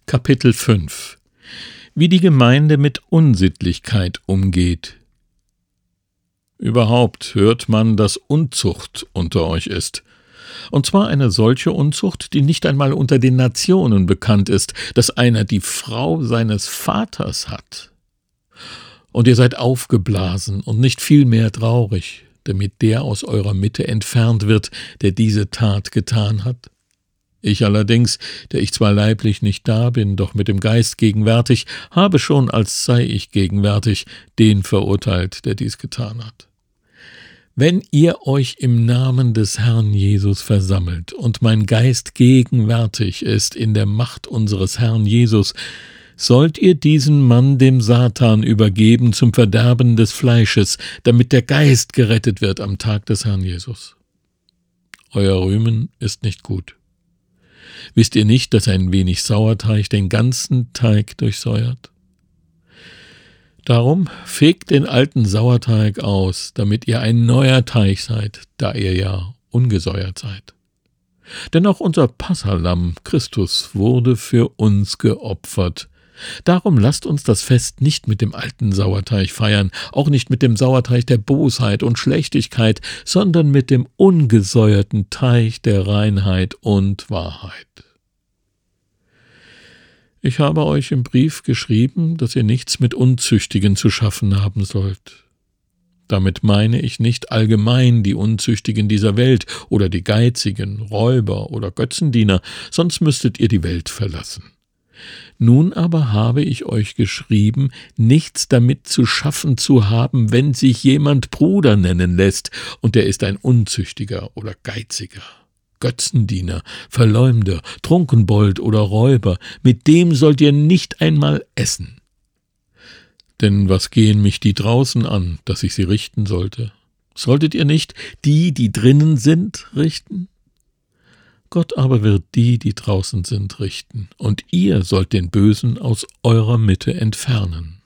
Kapitel 5 Wie die Gemeinde mit Unsittlichkeit umgeht. Überhaupt hört man, dass Unzucht unter euch ist. Und zwar eine solche Unzucht, die nicht einmal unter den Nationen bekannt ist, dass einer die Frau seines Vaters hat. Und ihr seid aufgeblasen und nicht vielmehr traurig, damit der aus eurer Mitte entfernt wird, der diese Tat getan hat. Ich allerdings, der ich zwar leiblich nicht da bin, doch mit dem Geist gegenwärtig, habe schon, als sei ich gegenwärtig, den verurteilt, der dies getan hat. Wenn ihr euch im Namen des Herrn Jesus versammelt und mein Geist gegenwärtig ist in der Macht unseres Herrn Jesus, sollt ihr diesen Mann dem Satan übergeben zum Verderben des Fleisches, damit der Geist gerettet wird am Tag des Herrn Jesus. Euer Rühmen ist nicht gut. Wisst ihr nicht, dass ein wenig Sauerteig den ganzen Teig durchsäuert? Darum fegt den alten Sauerteig aus, damit ihr ein neuer Teig seid, da ihr ja ungesäuert seid. Denn auch unser Passalamm Christus wurde für uns geopfert. Darum lasst uns das Fest nicht mit dem alten Sauerteig feiern, auch nicht mit dem Sauerteig der Bosheit und Schlechtigkeit, sondern mit dem ungesäuerten Teig der Reinheit und Wahrheit. Ich habe euch im Brief geschrieben, dass ihr nichts mit Unzüchtigen zu schaffen haben sollt. Damit meine ich nicht allgemein die Unzüchtigen dieser Welt oder die Geizigen, Räuber oder Götzendiener, sonst müsstet ihr die Welt verlassen. Nun aber habe ich euch geschrieben, nichts damit zu schaffen zu haben, wenn sich jemand Bruder nennen lässt, und der ist ein Unzüchtiger oder Geiziger, Götzendiener, Verleumder, Trunkenbold oder Räuber, mit dem sollt ihr nicht einmal essen. Denn was gehen mich die draußen an, dass ich sie richten sollte? Solltet ihr nicht die, die drinnen sind, richten? Gott aber wird die, die draußen sind, richten, und ihr sollt den Bösen aus eurer Mitte entfernen.